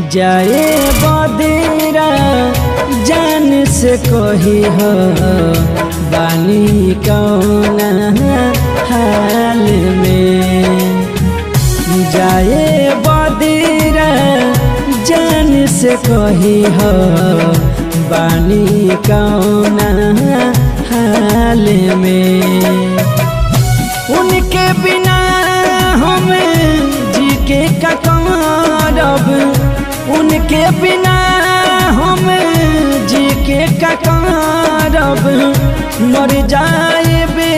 जाए बदेरा जान से कही हो बानी कौना हाल में। जाए बदेरा जान से कही हो बानी कौना हाल में। उनके बिना हम जी के ककारब, उनके बिना हम जी के ककारब। मर जाए बे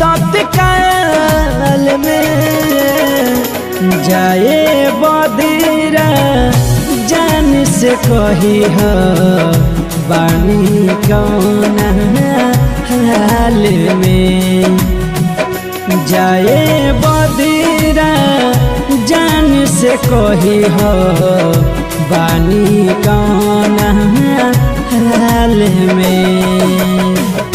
तत्काल में। जाए बदेरा जान से कही हो बानी कौना हाल में। जाए बदेरा जान से कही हो बानी कौना हाल में।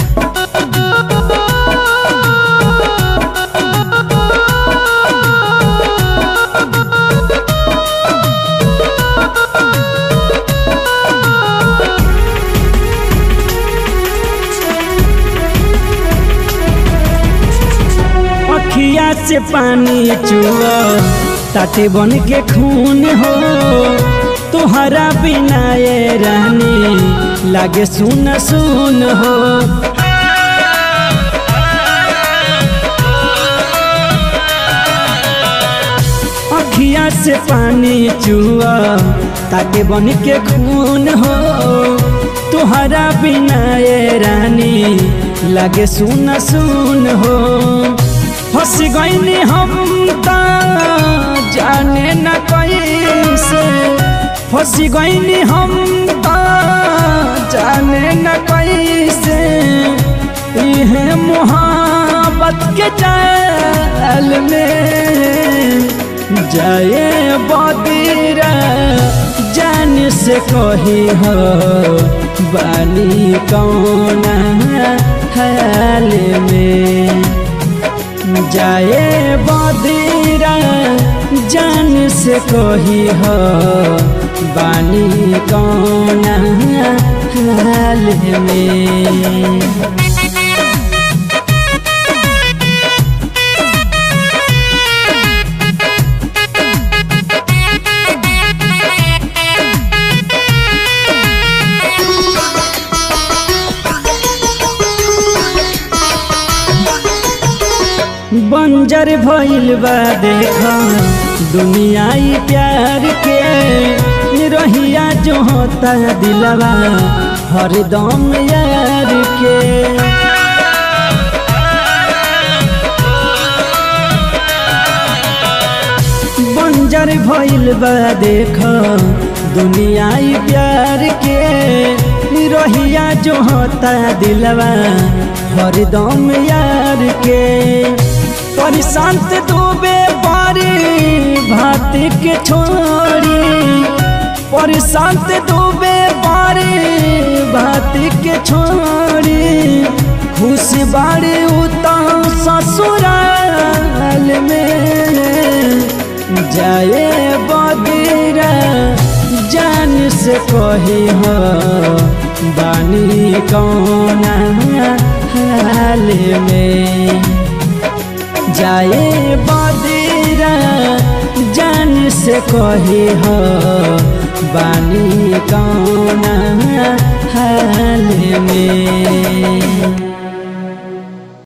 अखिया से पानी चुआ ताते बन के खून हो। तुहरा बिना ये रानी लागे सुन सुन हो। अखिया से पानी चुआ ताते बन के खून हो। तुहरा बिना ये रानी लागे सुन सुन हो। फंस गईनी हम तो जाने न कैसे। फंस गईनी हम तो जाने न कैसे। यह मोहब्बत के जाल में। जाए बदेरा जान से कही हो बानी कौना हाल में। जाए बदेरा जान से कही हो बानी कौना हाल में। बंजर भइल बा देखा दुनिया प्यार के। रहिया जो होता दिलवा हरदम यार के। बंजर भइल बा देखा दुनिया प्यार के। रहिया जो होता दिलवा हरदम यार के। परिशांत डूबे बारी भात के छोड़ी। परिशांत डूबे बारी भात के छोड़ी। खुश बारी उता ससुराल में। जाए बदेरा जान से कही हो बानी कौना हाल में। जाए बदेरा जान से कही हो बानी कौना हाल में।